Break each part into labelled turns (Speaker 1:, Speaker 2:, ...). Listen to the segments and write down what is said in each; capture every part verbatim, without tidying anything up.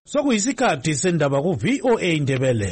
Speaker 1: Sokuyisikhathi sendaba ku V O A Indebele.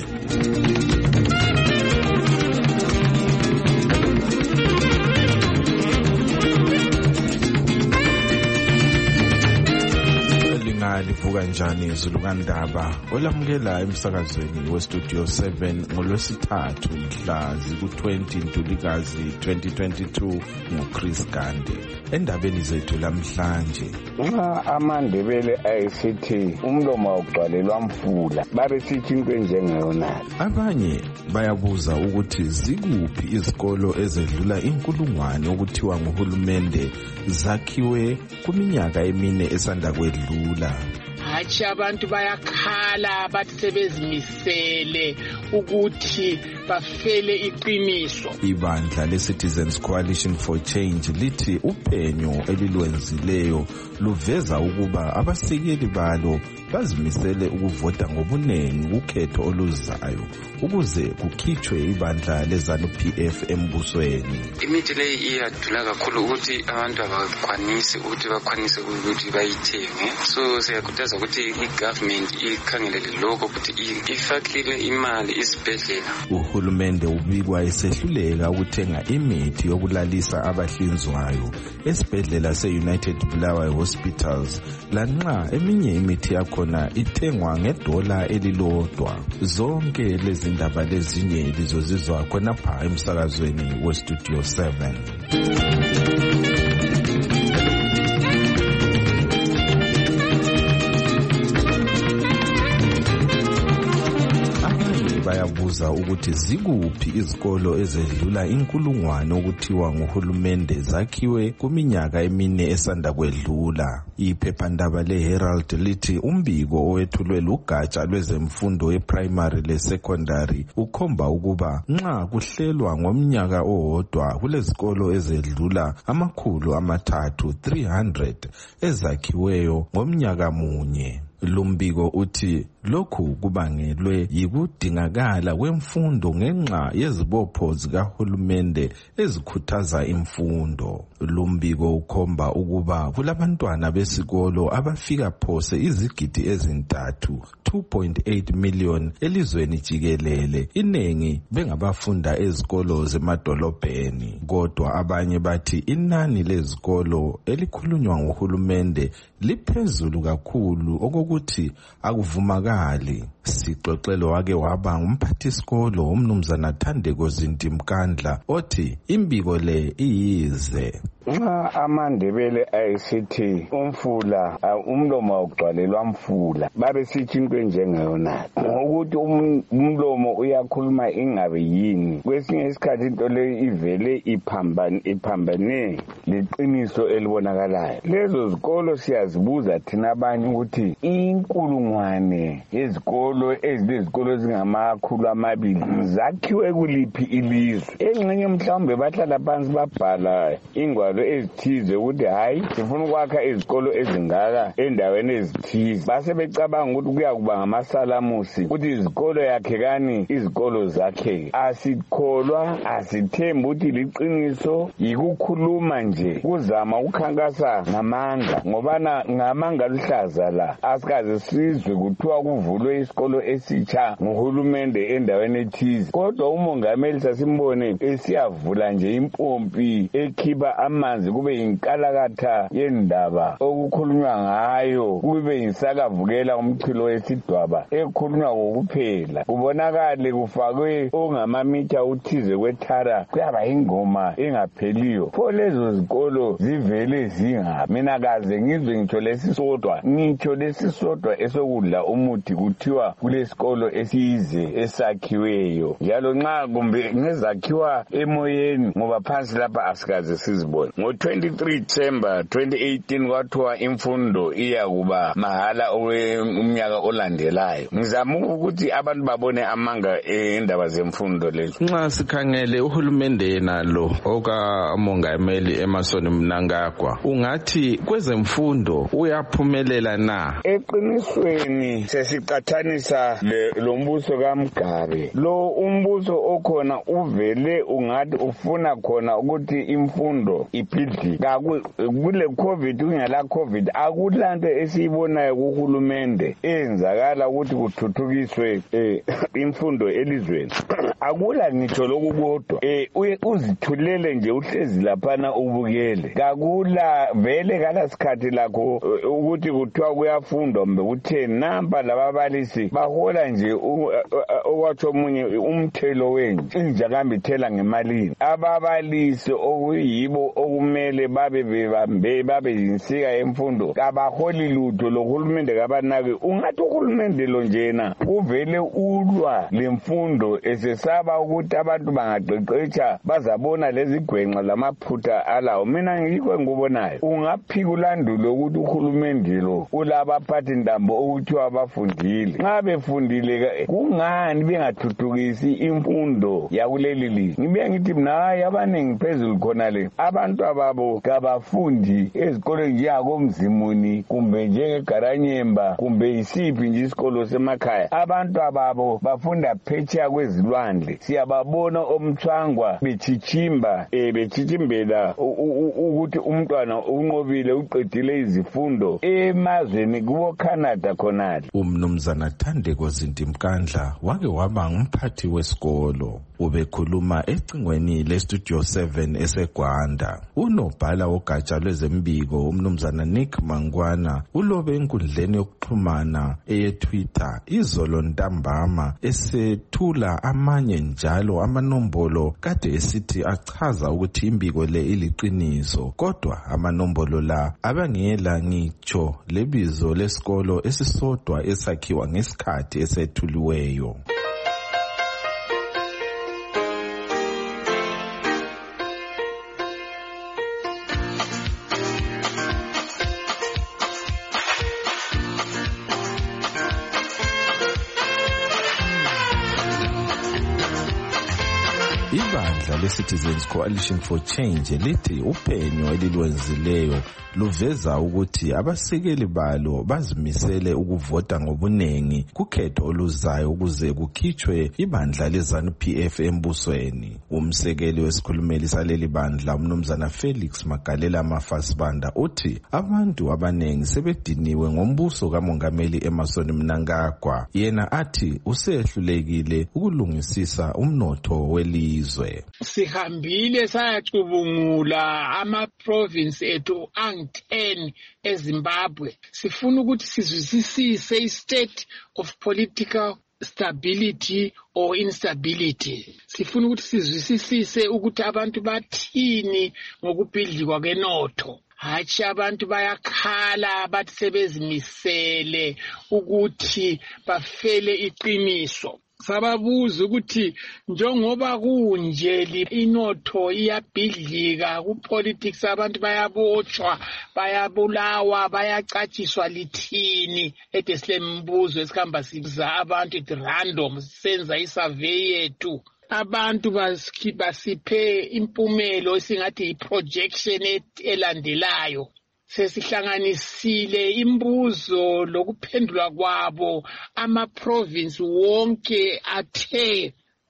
Speaker 2: Livuka njani izulu kandaba olamukela emsakazweni we Studio seven ngolwesithathu mhla ziku twenty Ntulikazi twenty twenty-two ngoChris Gande. Endabeni zethu lamhlanje
Speaker 3: nxa amandebele ayisithi umlomo awugcwalelwa mfula babe sithi into enjengeyona.
Speaker 2: Abanye bayabuza ukuthi zikuphi izikolo ezedlula inkulungwane okuthiwa nguhulumende zakhiwe kuminyaka emine esanda kwedlula.
Speaker 4: Hathi abantu bayakhala bathi sebezimisele ukuthi bafele iqiniso.
Speaker 2: Ibandla le-Citizens Coalition for Change lithi uphenyo elilwenzileyo luveza ukuba abasekeli balo bazimisele ukuvota ngobunengi ukhetho oluzayo ukuze kukhitshwe ibandla lezanu P F embusweni.
Speaker 5: Imithi le iyadula kakhulu ukuthi abantu abakwanisi ukuthi bakwanise ukuthi bayithenge, so siyakhuthaza ukuthi i-government ikhangelele lokho ukuthi ifakile imali isibhedlela.
Speaker 2: Uhulumende ubikwa esehluleka ukuthenga imithi yokulalisa abahlinzwayo esibhedlela se-United Bulawayo Hospitals lanxa eminye imithi yakhona ithengwa ngedola elilodwa. Zonke lezi ndaba lezinye lizozizwa khonapha emsakazweni we Studio seven. Bayabuza ukuthi zikuphi izikolo ezedlula inkulungwane okuthiwa nguhulumende zakhiwe kuminyaka emine esanda kwedlula. Iphephandaba le-Herald lithi umbiko owethulwe lugatsha lwezemfundo eprimary le-secondary ukhomba ukuba nxa kuhlelwa ngomnyaka owodwa kulezikolo ezedlula amakhulu amathathu three hundred ezakhiweyo ngomnyaka munye. Lumbiko uthi lokhu kubangelwe yikudingakala kwemfundo ngenxa yezibopho zikahulumende ezikhuthaza imfundo. Lumbiko ukhomba ukuba kulabantwana besikolo abafika phose izigidi ezintathu two point eight million elizweni jikelele, inengi bengabafunda ezikolo zemadolobheni. Kodwa abanye bathi inani lezikolo elikhulunywa nguhulumende liphezulu kakhulu okokuthi akuvumakali. Sixoxelo wake waba ngumphathisikolo umnumzana Thandeko Zintimkandla othi imbiko le iyize.
Speaker 3: Nxa amandebele ayisithi umfula umlomo awugcwalelwa mfula babe sithi into enjengeyona ngokuthi umlomo uyakhuluma ingabe yini. Kwesinye isikhathi into le ivele iphambane iphambane leqiniso elibonakalayo. Lezo zikolo siyazibuza thina abanye ukuthi inkulungwane yezikolo ezilezikolo ezingamakhulu amabili zakhiwe kuliphi ilizwe. Engxenye mhlawumbe bahlala phansi babhala ingwalo ezithize ukuthi hayi sifuna ukwakha izikolo ezingaka endaweni ezithize, base becabanga ukuthi kuya kuba ngamasalamusi ukuthi izikolo yakhekani izikolo zakhe. Asikholwa, asithemba ukuthi liqiniso, yikukhuluma nje kuzama ukukhankasa ngamanga ngobana ngamanga luhlaza la asikaze sizwe kuthiwa kuvulwe isikolo esitsha nguhulumende endaweni ethize. Kodwa umongameli sasimbone esiyavula nje impompi ekhipa amanzi kube yinkalakatha yendaba okukhulunywa ngayo, kube yisakavukela umchilo wesidwaba ekhulunywa kokuphela, kubonakale kufakwe ongamamitha uthize kwethara kuyaba ingoma engapheliyo. Pho lezo zikolo zivele zinga mina kaze ngizwe ngitsho lesisodwa ngitsho lesisodwa esokudla umuthi kuthiwa kulesikolo esize esakhiweyo, njalo nxa kumbe ngezakhiwa emoyeni ngoba phansi lapha asikaze sizibone. Ngo twenty-three December twenty eighteen kwathiwa imfundo iya kuba mahala umnyaka olandelayo. Ngizama ukuthi abantu babone amanga endaba zemfundo lezo.
Speaker 2: Nxa sikhangele uhulumende yena lo okamongameli Emmerson Mnangagwa, ungathi kwezemfundo uyaphumelela na?
Speaker 3: Eqinisweni sesiqathanisa ukulungisa lo mbuso kaMgabe. Lo umbuso okhona uvele ungathi ufuna khona ukuthi imfundo iphidlike. Kule COVID kungela COVID akulanto esiyibonayo kuhulumende enzakala ukuthi kuthuthukiswe imfundo elizweni. Akula ngitsho lokubodwa eh uzithulele nje uhlezi laphana ubukele. Kakula vele kala sikhathi lakho ukuthi kuthiwa kuyafundwa mbe utheni namba lababalisi bahola nje okwatsho omunye umthelo wenje injakambi ithela ngemalini. Ababalisi okuyibo okumele babe bebambe babe yinsika yemfundo kabaholi lutho lohulumende kabanake. Ungathi uhulumende lo njena uvele ulwa lemfundo esesaba ukuthi abantu bangaqeqetsha bazabona lezi gwenqa lamaphutha alawo. Mina ngikho ngubonayo ungaphika ulandulo ukuthi uhulumende lo ulabaphathi ndambo ukuthi abafundile. Nxa befundile kungani bengathuthukisi imfundo yakuleli lizwe? Ngibe ngithi mina abanengi phezulu khona le abantu ababo kabafundi ezikolweni njengakomzimuni kumbe njengeGaranyemba kumbe isiphi nje isikolo semakhaya. Abantu ababo bafunda phetsheya kwezilwandle. Siyababona omthwangwa bechichimba eh bechichimbela ukuthi umntwana unqobile uqedile izifundo emazweni kubo Canada khonale.
Speaker 2: Umnumzana Thandeko Zintimkandla wake waba ngumphathi wesikolo. Ubekhuluma ecingweni leStudio seven eseGwanda. Unobhala wogatsha lwezembiko umnumzana Nick Mangwana ulobe enkundleni yokuxhumana eyeTwitter izolo ntambama esethula amanye njalo amanombolo kade esithi achaza ukuthi imbiko le iliqiniso, kodwa amanombolo la abangela ngitsho lebizo lesikolo esisodwa esakhiwa ngesikhathi esethuliweyo. Ibandla le-Citizens Coalition for Change lithi uphenyo elilwenzileyo luveza ukuthi abasekeli balo bazimisele ukuvota ngobunengi kukhetho oluzayo ukuze kukhitshwe ibandla leZANU P F embusweni. Umsekeli wesikhulumeli saleli bandla umnumzana Felix Magalela Mafasibanda uthi abantu abanengi sebediniwe ngombuso kaMongameli Emmerson Mnangagwa. Yena athi usehlulekile ukulungisisa umnotho welizwe.
Speaker 4: Sihambile sayacubungula ama-province ethu ten eZimbabwe. Sifuna ukuthi sizwisise i-state of political stability or instability. Sifuna ukuthi sizwisise ukuthi abantu bathini ngokubhidlikwa kwenotho. Hathi abantu bayakhala bathi sebezimisele ukuthi bafele iqiniso. Sababuza ukuthi njengoba kunje inotho iyabhidlika ku-politics abantu bayabotshwa bayabulawa bayacatshiswa lithini ede silembuzo esikhamba sibuza abantu at random senza isurvey yethu. Abantu basiphe impumelo esingathi i-projection elandelayo. Sesihlanganisile imbuzo lokuphendula kwabo ama-province wonke athe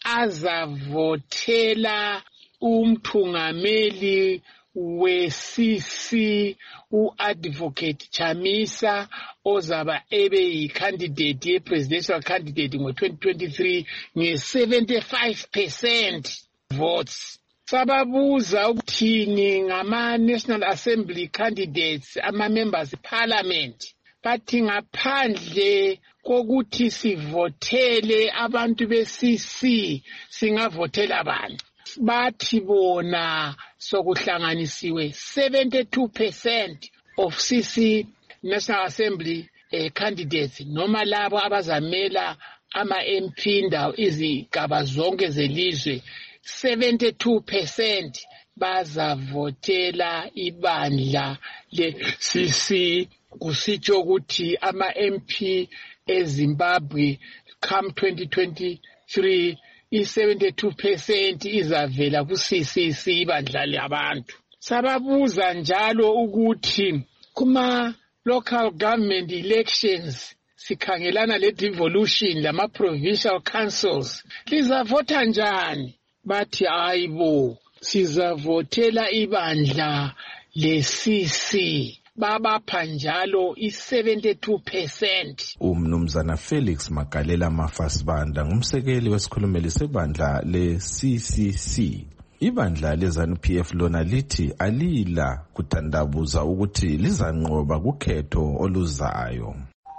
Speaker 4: azavotela umthungameli we-C C u-Advocate Chamisa ozaba ebe yi-candidate ye-presidential candidate ngo-twenty twenty-three nge-seventy-five percent votes. Sababuza ukuthini ngama-National Assembly candidates, ama-members parliament. Bathi ngaphandle kokuthi sivotele abantu be-C C, singavotela abantu. Bathi bona sokuhlanganisiwe seventy-two percent of C C National Assembly eh, candidates noma labo abazamela ama-M P ndawo izigaba zonke zelizwe. seventy-two percent bazavotela ibandla le-C C. Kusitsho ukuthi ama-M P eZimbabwe come twenty twenty-three i-seventy-two percent izavela ku-C C C ibandla labantu. Sababuza njalo ukuthi kuma local government elections sikhangelana le devolution lama provincial councils lizavota njani bathi hayibo sizavotela ibandla le C C babapha njalo i seventy-two percent.
Speaker 2: Umnumzana Felix Magalela Mafasibanda ngumsekeli wesikhulumeli sebandla le C C C. Ibandla leZANU P F lona lithi alila kutandabuza ukuthi lizanqoba kukhetho oluzayo.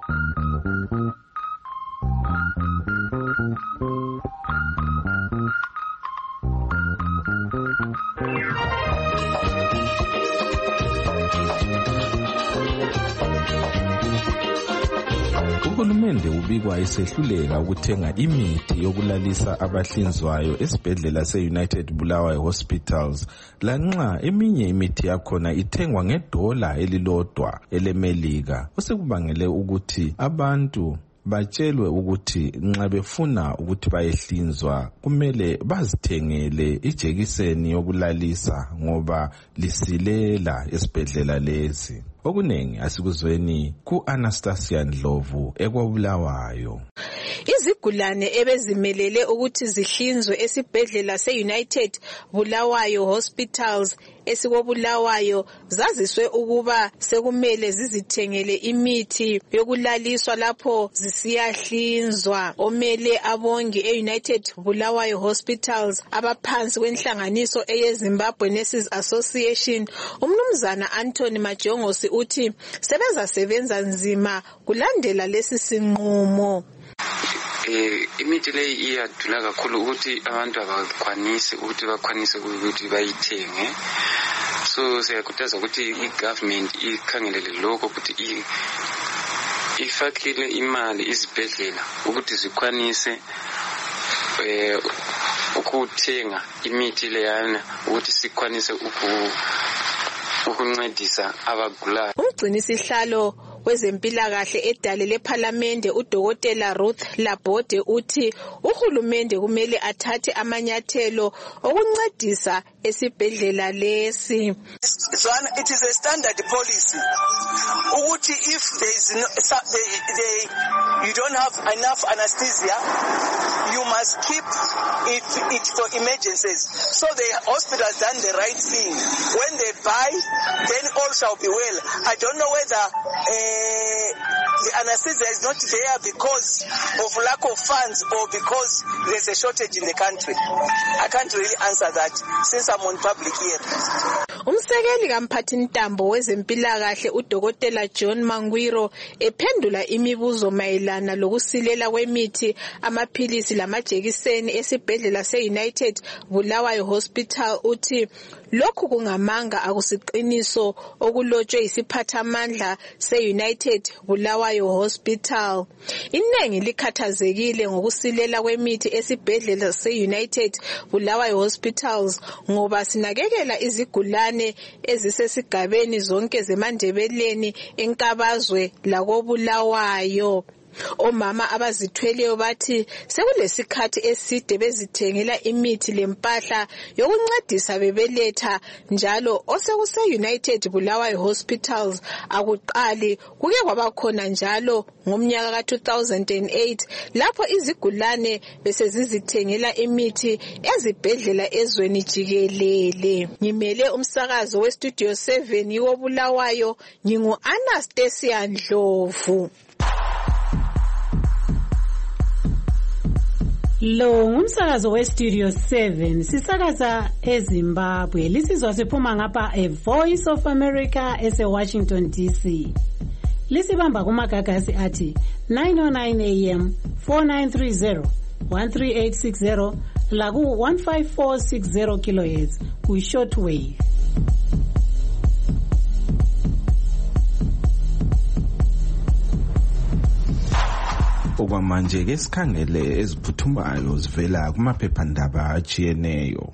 Speaker 2: Uhulumende ubikwa esehluleka ukuthenga imithi yokulalisa abahlinzwayo esibhedlela se-United Bulawayo Hospitals lanxa eminye imithi yakhona ithengwa ngedola elilodwa elemelika osekubangele ukuthi abantu batshelwe ukuthi nxa befuna ukuthi bayehlinzwa kumele bazithengele ijekiseni yokulalisa ngoba lisilela esibhedlela lesi. Okunengi asikuzweni ku-Anastasia Ndlovu ekwabulawayo.
Speaker 6: Izigulane ebezimelele ukuthi zihlinzwe esibhedlela se-United Bulawayo Hospitals esikobulawayo zaziswe ukuba sekumele zizithengele imithi yokulaliswa lapho zisiyahlinzwa. Omele abongi e-United Bulawayo Hospitals abaphansi kwenhlanganiso eyeZimbabwe Nurses Association umnumzana Anthony Majongosi uthi sebenza sebenza nzima kulandela lesi sinqumo.
Speaker 5: Eh imithi leyi iyadula kakhulu ukuthi abantu abakwanisi ukuthi bakwanise ukuthi bayithenge. So siyakhuthaza ukuthi i-government ikhangelele lokho ukuthi ifakile imali izibhedlela ukuthi zikwanise eh ukuthenga imithi leyana ukuthi sikwanise ukuncedisa abagulayo.
Speaker 6: Umgcini sihlalo wezempilakahle edale lePhalamende udokotela Ruth Labode uthi uhulumende kumele athathe amanyathelo okuncedisa esibhedlela lesi.
Speaker 7: It is a standard policy ukuthi if there is no, they, they, you don't have enough anesthesia, you must keep it, it for emergencies. So the hospital has done the right thing. When they buy, then all shall be well. I don't know whether uh, the anesthesia is not there because of lack of funds or because there's a shortage in the country. I can't really answer that since I'm on public hearing.
Speaker 6: Umsekeli kamphathintambo wezempilakahle udokotela John Mangwiro ephendula imibuzo mayelana lokusilela kwemithi amaphilisi lamajekiseni esibhedlela se-United Bulawayo Hospital uthi lokhu kungamanga akusiqiniso okulotshwe isiphathamandla se-United Bulawayo Hospital. Inengi likhathazekile ngokusilela kwemithi esibhedlela se-United Bulawayo Hospitals ngoba sinakekela izigulane ezisesigabeni zonke zeMandebeleni eNkabazwe lakobulawayo. Omama abazithweleyo bathi sekulesikhathi eside bezithengela imithi lempahla yokuncedisa bebeletha njalo osekuse United Bulawayo Hospitals akuqali kuke kwabakhona njalo ngomnyaka ka two thousand eight lapho izigulane besezizithengela imithi ezibhedlela ezweni jikelele. Ngimele umsakazo we Studio seven yobulawayo ngingu Anastasia Ndlovu.
Speaker 8: Lo ngumsakazo we Studio seven sisakaza eZimbabwe lisizwa siphuma ngapha e Voice of America ese Washington D C. Lisibamba kumagagasi athi nine oh nine A M four nine three zero one three eight six zero laku one five four six zero kilohertz ku shortwave.
Speaker 2: Okwamanje ke sikhangele eziphuthumayo zivela kumaphephandaba ajiyeneyo.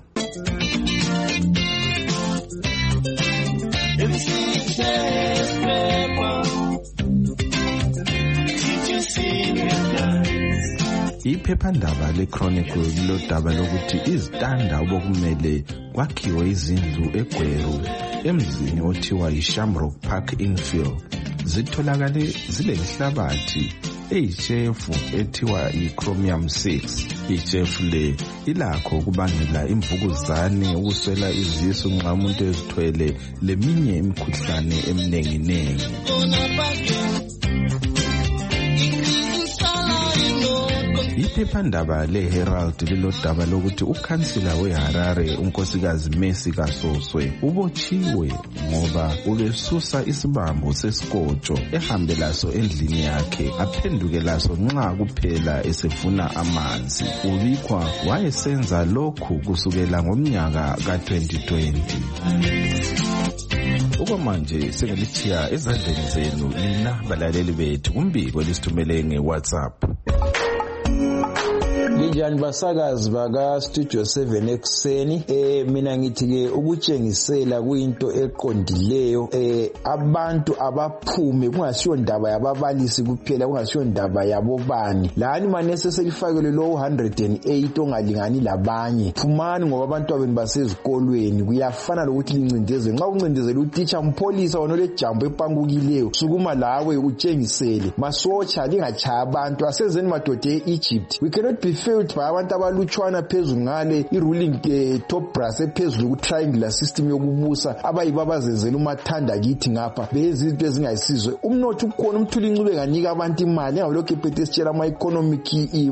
Speaker 2: Iphephandaba leChronicle lilodaba lokuthi izitanda obokumele kwakhiwe izindlu eGweru emzini othiwa yiShamrock Park Infield zitholakale zile nhlabathi eyitshefu ethiwa i-chromium six. Itshefu le ilakho ukubangela imvukuzane, ukuswela izisu nxa umuntu ezithwele leminye imikhuhlane eminenginengi. Iphephandaba le-Herald lilodaba lokuthi ukhansila weHarare unkosikazi Mercy Kasoswe ubotshiwe ngoba ubesusa isibambo sesikotsho ehambe laso endlini yakhe aphenduke laso nxa kuphela esefuna amanzi. Ubikwa wayesenza lokhu kusukela ngomnyaka ka twenty twenty. Okwamanje sengelithiya ezandleni zenu nina balaleli bethu umbiko lisithumele nge-WhatsApp.
Speaker 9: Linjani basakazi baka Studio seven ekuseni. Eh mina ngithi ke ukutshengisela kuyinto eqondileyo. Eh abantu abaphume kungasiyo ndaba yababalisi kuphela, kungasiyo ndaba yabobani. Lani manese selifakele lo one hundred eight ongalingani labanye. Phumani ngoba abantu abenu basezikolweni kuyafana lokuthi lincindezele. Nxa uncindezela uteacher mpholisa wona le jambo epangukileyo sukuma lawe utshengisele. Masocha lingachaya abantu asezeni madode eEgypt. We cannot be failed by abantu abalutshwana phezulu ngale i-ruling uh, top brass ephezulu ku-triangular system yokubusa abayibabazenzela umathanda kithi ngapha bezi izinto ezingayisizwe. Umnotho ukhona, umthuli ncube kanika abantu imali engalokho ephethe esitshela ama-economic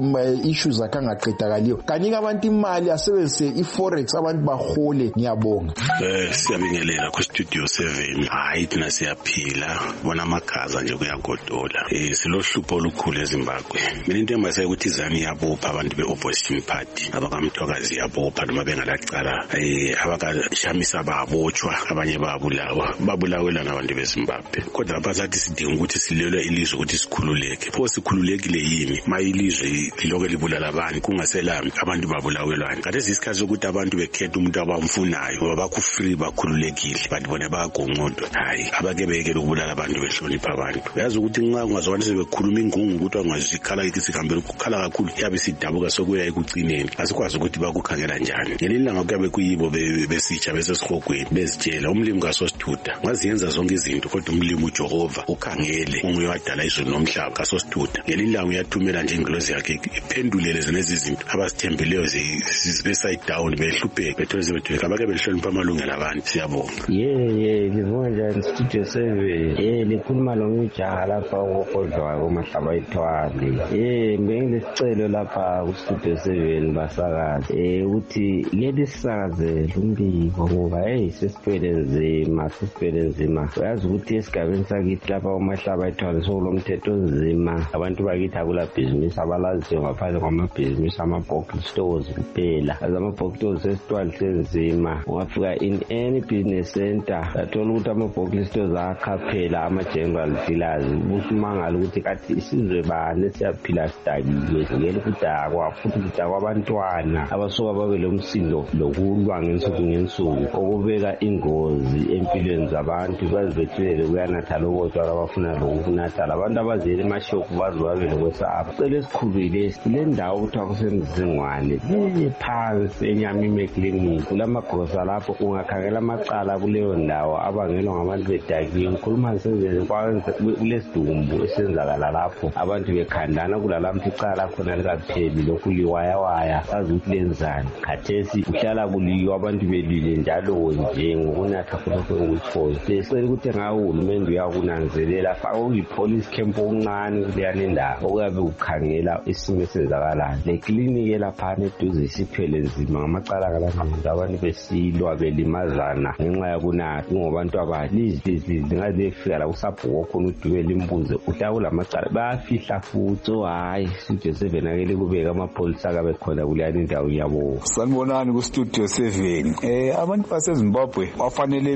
Speaker 9: issues akangaqedakaliyo. Kanika abantu imali asebenzise i-forex abantu bahole. Ngiyabonga.
Speaker 10: Eh siyabingelela ku Studio seven. Hayi thina siyaphila bona amagaza nje kuyagodola. Eh silohlupho olukhulu eZimbabwe. Mina into engimasayo ukuthi izani yabopha abantu be-opposition party abakamthokazi yabopha noma bengalacala eh abakashamisa babotshwa abanye babulawa babulawela nabantu beZimbabwe. Kodwa lapha sathi sidinga ukuthi silelwe ilizwe ukuthi sikhululeke. Pho sikhululekile yini ma ilizwe liloke libulala abantu kungaselami abantu babulawelwana? Kade isikhathi sokuthi abantu bekhetha umuntu abamfunayo ngoba bakhu free bakhululekile bantu bona bayagonqodwa. Hayi abake beke lokubulala abantu behlonipha abantu. Uyazi ukuthi nxa ungazwani sebekhuluma ingungu ukuthi angazikhala isikhambe ukukhala kakhulu yabe sidabuka sokuya ekugcineni asikwazi ukuthi bakukhangela njani. Ngelilanga kuyabe kuyibo besitsha besesihogweni bezitshela umlimi kaSosithutha ngaziyenza zonke izinto kodwa umlimi uJehova ukhangele unguye wadala izulu nomhlaba kaSosithutha. Ngelilanga uyathumela nje ingilozi yakhe iphendulele zenezi izinto abasithembileyo zibeside down behlupheke bethoze bethu abake behlonipha amalungelo abantu. Siyabonga.
Speaker 11: Yeah yeah ngibonga njani Studio seven. Eh likhuluma lo mjaha lapha okodwa komahlaba ithwali. Eh benginesicelo lapha ku Studio seven basakazi eh ukuthi leli sakaze lumbiko ngoba hey sesipele nzima sesipele nzima. Uyazi ukuthi esigabeni sakithi lapha komahlaba ithwali sokulomthetho nzima. Abantu bakithi akula business abalaziyo ngaphandle kwama business ama box stores kuphela. Azama box stores esitwali senzima. Ungafika in any business center athola ukuthi ama box stores akhaphela ama general dealers. Ukumangala ukuthi kathi isizwe bane siyaphila sidakiwe ngeke kudakwa futhi kudakwa abantwana abasuka babe lomsindo lokulwa ngensuku ngensuku okubeka ingozi empilweni zabantu bazibethele kuyanatha lokho abafuna lokunatha abantu abazele emashoko bazibabe lokwesaba. Cela esikhulile le ndawo kuthiwa kusemzingwane le phansi enyamime clinic kulamagrosa lapho ungakhangela amacala kuleyo ndawo abangelwa ngabantu bedakiwe. Ngikhuluma ngisenzele kwanze kulesidumbu esenzakala lapho abantu bekhandana kulalamthi icala khona likapheli lokuliwaya waya sazi ukuthi lenzani. Khathesi uhlala kuliyo abantu belile njalo nje ngokunatha khona kwenguthozi. Besicela ukuthi ngawo uhulumende uyakunanzelela faka ipolice camp oncane kuleyani ndawo okuyabe ukhangela isimo esenzakalayo. Le clinic lapha eduze isiphele nzima ngamacala kalamazi abantu besilwa belimazana ngenxa yakunatha ngobantu abalizi zingaze fika la usabhuko khona udubela imbuzo uhlala kulamacala bayafihla futhi. So hayi Studio seven akele kubeka amapholisa akabe khona kuleyani indawo yabo.
Speaker 12: Sanibonani ku Studio seven. Eh abantu baseZimbabwe bafanele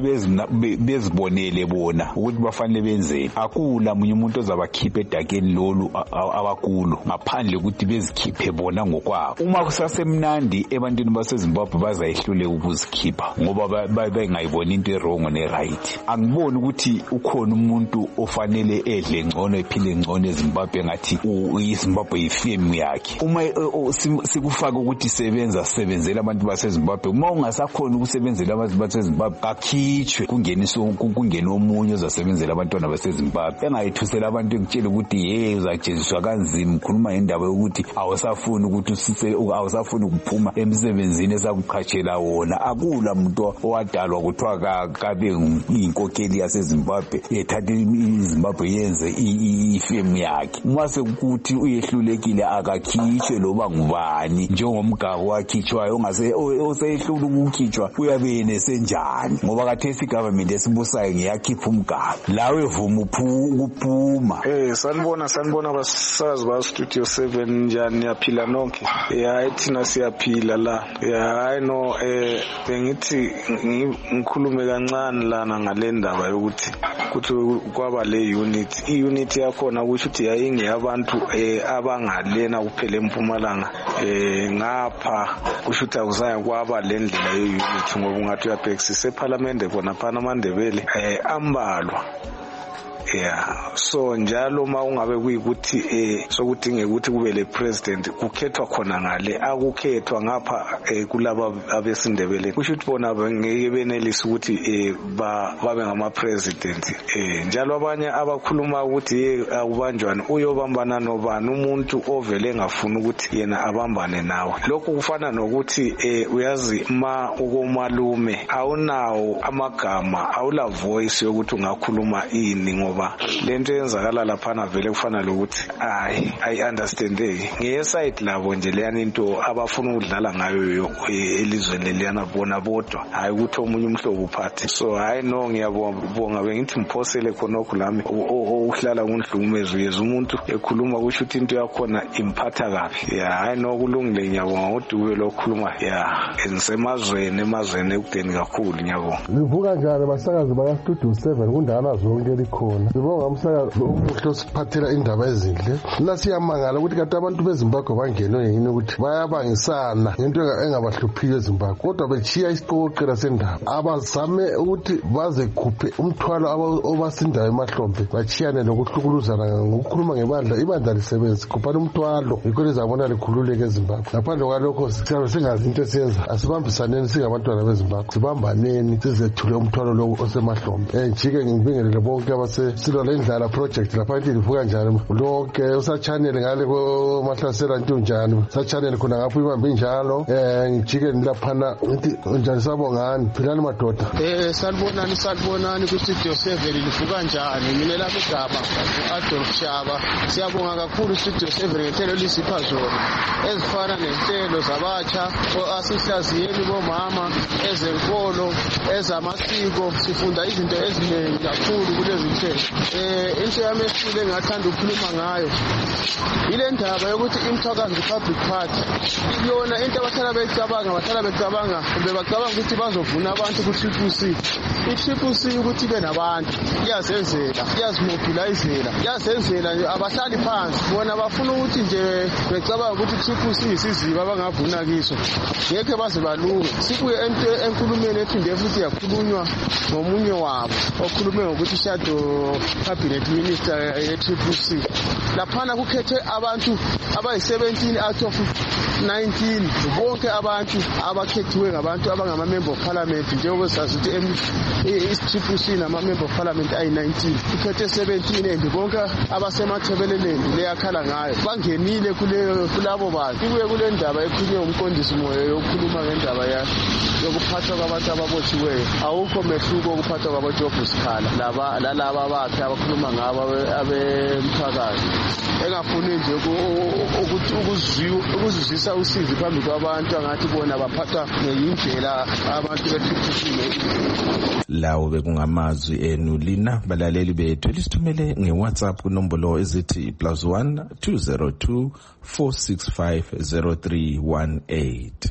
Speaker 12: bezibonele bona ukuthi bafanele benzeni. Akula munye umuntu ozabakhipha edakeni lolu abakulo ngaphandle ukuthi bezikhiphe bona ngokwabo. Uma kusasemnandi ebantwini baseZimbabwe bazayihlule ukuzikhipha ngoba bengayibona into errong ne right. Angiboni ukuthi ukhona umuntu ofanele edle ngcono ephile ngcono eZimbabwe ngathi uZimbabwe ifemu yakhe. Uma sikufaka ukuthi sebenza sebenzela abantu baseZimbabwe uma ungasakhona ukusebenzela abantu baseZimbabwe akhitshwe kungeniswe kungena omunye ozasebenzela abantwana baseZimbabwe engayithusela abantu ekutshela ukuthi hey uzajeziswa kanzima ukhuluma indaba yokuthi awusafuni ukuthi usise awusafuni ukuphuma emsebenzini esakuqhatshela wona akula umuntu owadalwa kuthiwa kabe inkokheli yaseZimbabwe ethatha iZimbabwe yenze ifemu yakhe uma sekuthi uyehlulekile akakhitshwe loba ngubani njengomgabo wakhitshwayo ongase osehlula ukukhitshwa uyabe nesenjani ngoba kathesi government esibusayo ngiyakhipha umgabo lawe vuma ukuphuma.
Speaker 13: Eh sanibona sanibona basazi ba Studio seven njani yaphila nonke ya thina siyaphila la ya I know eh bengithi ngikhulume kancane lana ngale ndaba yokuthi kuthi kwaba le unit i-unit yakhona kusho ukuthi yayinge abantu abangalena kuphela eMpumalanga eh ngapha kusho ukuthi akuzange kwaba le ndlela ye-unit ngoba ungathi uyabhekisisa eParliament khona phana aMandebele eh ambalwa. Yeah, so njalo uma ungabe kuyikuthi eh sokudingeka ukuthi kube le president kukhethwa khona ngale akukhethwa ngapha eh kulabo abesindebele kusho ukuthi bona ngeke benelise ukuthi eh babe ngama president eh njalo abanye abakhuluma ukuthi akubanjwani uyobambana nobani umuntu ovele engafuna ukuthi yena abambane nawe lokho kufana nokuthi eh uyazi ma ukomalume awunawo amagama awula voice yokuthi ungakhuluma ini ngoba lento yenzakala lapha vele kufana lokuthi ay I understand eh ngeside labo nje leyana into abafuna ukudlala ngayo elizweni leliyana bona bodwa hayi ukuthi omunye umhlobo uphathi so hayi no ngiyabonga bengithi mphosele khona okulami ohlala kunhlumezwe yeza umuntu ekhuluma kusho ukuthi into yakhona imphatha kabi ya hayi no kulungile ngiyabonga uDube lokhuluma ya ensemazweni emazweni ekudeni kakhulu ngiyabonga.
Speaker 14: Livuka njalo basakazi baka Studio seven kundala zonke likhona sibonga umsakazi omuhle osiphathela indaba ezinhle nasiyamangala ukuthi kade abantu beZimbabwe bangenwe yini ukuthi bayabangisana into engabahluphiyo eZimbabwe kodwa bechiya isiqoqela sendaba abazame ukuthi baze khuphe umthwalo obasindayo emahlombe bachiyane lokuhlukuluzana ngokukhuluma ngebandla ibandla lisebenza kuphana umthwalo yikho lizabona likhululeke eZimbabwe ngaphandle kwalokho siyabe singazi into esiyenza asibambisaneni singabantwana beZimbabwe sibambaneni sizethule umthwalo lo osemahlombe eh njike ngibingelele bonke abase silo lendlala project lapha into livuka njalo lonke usa channel ngale ko mahlasela into njalo sa channel khona ngapho ibambe njalo eh ngijike nilaphana njani sabongani philani madoda
Speaker 15: eh sanibonani sanibonani ku Studio seven livuka njani mina lapha igaba Adolf Shaba siyabonga kakhulu Studio seven ngetelo lisipha zona ezifana nentelo zabatsha asihlaziyeni bomama ezenkolo ezamasiko sifunda izinto eziningi kakhulu kulezi ntelo eh into yamesile engathanda ukukhuluma ngayo ile ndaba yokuthi iMthwakazi Republic Party iyona into abahlala becabanga abahlala becabanga kumbe bacabanga ukuthi bazovuna abantu ku Triple C i-Triple C ukuthi benabantu iyazenzela iyazimobilizela iyazenzela abahlali phansi bona bafuna ukuthi nje becabanga ukuthi Triple C isiziba abangavuna kiso ngeke baze balunge sibuye enkulumeni ephinde futhi yakhulunywa ngomunye wabo okhulume ngokuthi shadow cabinet minister ye-Triple C laphana kukhethe abantu abayi-seventeen out of nineteen bonke abantu abakhethiwe ngabantu abangama member of parliament njengoba sazi ukuthi i-Triple C nama-member of parliament ayi-nineteen kukhethe seventeen and bonke abasemathebeleleni leyakhala ngayo bangenile kulabo bantu ibuye kule ndaba ekhulunywe umqondisi moya yokukhuluma ngendaba yokuphathwa kwabantu ababotshiweyo awukho mehluko ukuphathwa kwaboJob Sikhala laba lalaba bakhe abakhuluma ngabo abemthakazi engafuni nje ukuthi ukuzwiwa ukuzwisisa usizi phambi kwabantu angathi bona baphatha ngeyindlela abantu be-Triple C
Speaker 2: lawo bekungamazwi enu lina balaleli bethu lisithumele ngeWhatsApp kunombolo ezithi plus one two zero two four six five zero three one eight.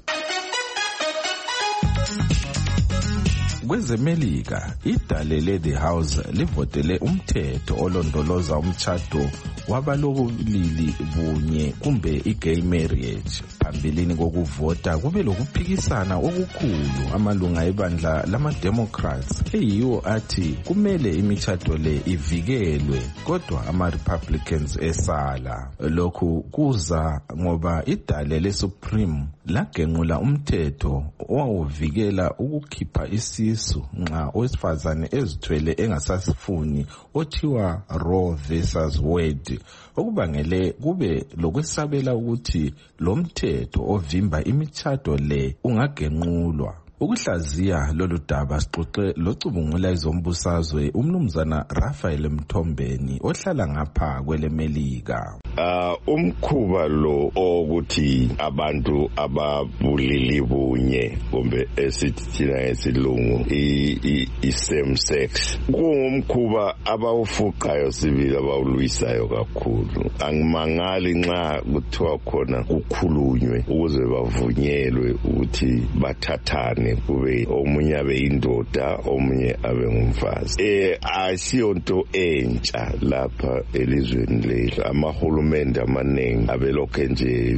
Speaker 2: Kwezemelika idale the House livotele umthetho olondoloza umtchado wabalobulili bunye kumbe i-gay marriage. phambilini kokuvota kube lokuphikisana okukhulu amalunga ebandla lama-Democrats eyiwo athi kumele imitshato le ivikelwe kodwa ama-Republicans esala. Lokhu kuza ngoba idale le-Supreme lagenqula umthetho owawuvikela ukukhipha isisu nxa owesifazane ezithwele engasasifuni othiwa Roe versus Wade, okubangele kube lokwesabela ukuthi lo mthetho ovimba imitshato le ungagenqulwa. Ukuhlaziya lolu daba sixoxe locubungula izombusazwe umnumzana Raphael Mthombeni ohlala ngapha kwelemelika.
Speaker 16: Uh, umkhuba lo okuthi abantu ababulili bunye kumbe esithi thina ngesilungu i-same sex kungumkhuba abawufuqayo sibili abawulwisayo kakhulu. Angimangali nxa kuthiwa khona kukhulunywe ukuze bavunyelwe ukuthi bathathane kube omunye abe indoda omunye abe ngumfazi. Eh asiyonto entsha lapha elizweni lethu. Amahulumende amaningi abelokhe nje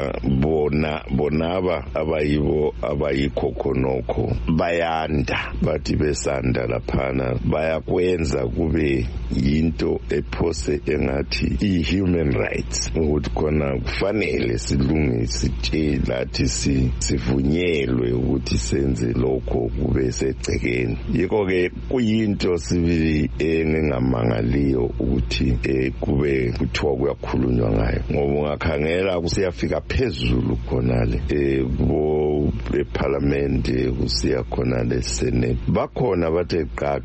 Speaker 16: bayabona bonaba abayibo abayikhokhonokho bayanda bathi besanda laphana bayakwenza kube yinto ephose engathi i-human rights ukuthi khona kufanele silungise lathi sivunyelwe ukuthi senze lokho kube segcekeni. Yiko ke kuyinto sibili engingamangaliyo ukuthi kube kuthiwa kuyakhulunywa ngayo ngoba ungakhangela kusiyafika phezulu khonale kubo eParliament kusiya khonale Senate bakhona bathe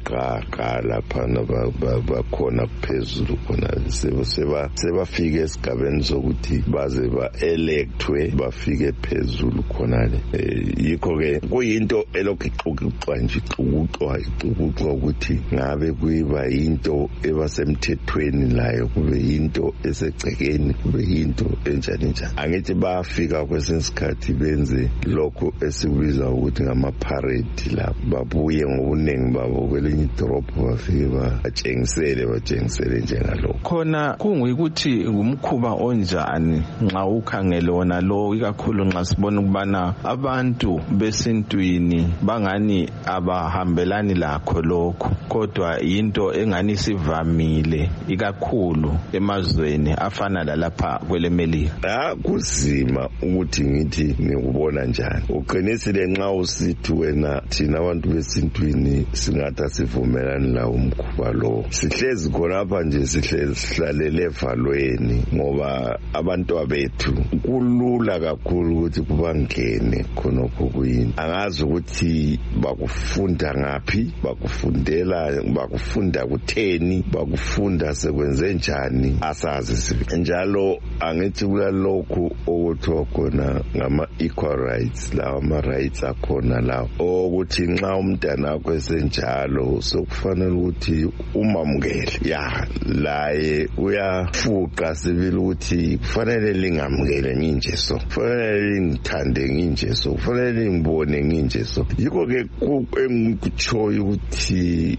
Speaker 16: qaqa laphana bakhona phezulu khonale seba sebafike esigabeni sokuthi baze ba-electwe bafike phezulu khonale. Yikho ke kuyinto elokhu ixoxwa nje ixoxwa ixoxwa ukuthi ngabe kuyiba into ebasemthethweni layo kube yinto esegcekeni kube yinto enjani njani. Angithi bafika kwesinsikhathi benze lokho esikubiza ukuthi ngama-parade la babuye ngobuningi babo kwelinye idorobho bafike batshengisele batshengisele njengalokho.
Speaker 2: Khona kunguyikuthi ngumkhuba onjani nxa ukhangele wona lo ikakhulu nxa sibona ukubana abantu besintwini bangani abahambelani lakho lokho kodwa yinto engani sivamile ikakhulu emazweni afana lalapha kwelemelika.
Speaker 16: Ah kuzima ukuthi ngithi ngikubona njani. Uqinisile nxa usithi wena thina abantu besintwini singatha sivumelani la umkhuba lo. Sihlezi khonapha nje sihlezi sihlalele evalweni ngoba abantu abethu kulula kakhulu ukuthi kubangene khonokho kuyini. Angazi ukuthi bakufunda ngaphi bakufundela bakufunda kutheni bakufunda sekwenze njani asazi sibi. Njalo angithi kulalokhu okuthiwa khona ngama equal rights lawa ama rights akhona lawo ukuthi nxa umntana wakho esenjalo sokufanele ukuthi umamukele ya laye uyafuqa sibili ukuthi kufanele lingamukele nginje so kufanele lingithande nginje so kufanele ngibone nginje so. Yiko ke engikutshoyo ukuthi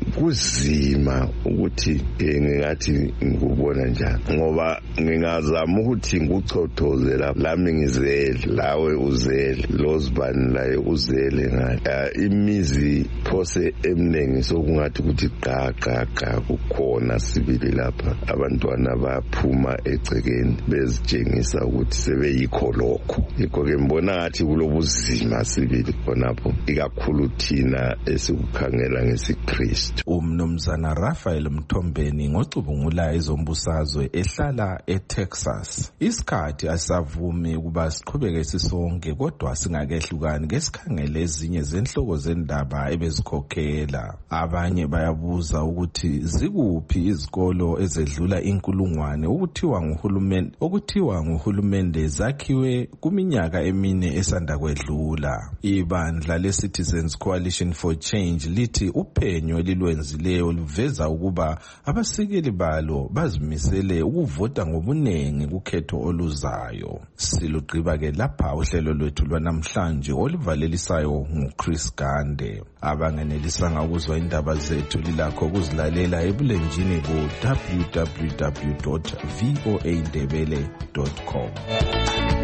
Speaker 16: kuzima ukuthi ngingathi ngikubona njani ngoba ngingazama ukuthi ngikuchothoze lapha lami ngizele lawe uzele lozibani laye uzele ngathi imizi phose emnengi sokungathi ukuthi qaqa qa kukhona sibili lapha abantwana baphuma egcekeni bezitshengisa ukuthi sebeyikho lokho. Yikho ke mbona ngathi kulobuzima sibili khonapho ikakhulu thina esikukhangela ngesiKristu.
Speaker 2: Umnumzana Raphael Mthombeni ngocubungula ezombusazwe ehlala eTexas. Isikhathi asavumi ukuba siqhubeke sisonke kodwa singakehlukani ngesikhangele ezinye zenhloko zendaba ebezikhokhela. Abanye bayabuza ukuthi zikuphi izikolo ezedlula inkulungwane ukuthiwa nguhulumende okuthiwa nguhulumende zakhiwe kuminyaka emine esanda kwedlula. Ibandla le-Citizens Coalition for Change lithi uphenyo elilwenzileyo luveza ukuba abasekeli balo bazimisele ukuvota ngobunengi kukhetho oluzayo. Silugqiba ke lapha uhlelo lwethu lwanamhlanje oluvalelisayo nguChris Gande. Abangenelisanga ukuzwa indaba zethu lilakho ukuzilalela ebulenjini ku w w w dot v o a ndebele dot com.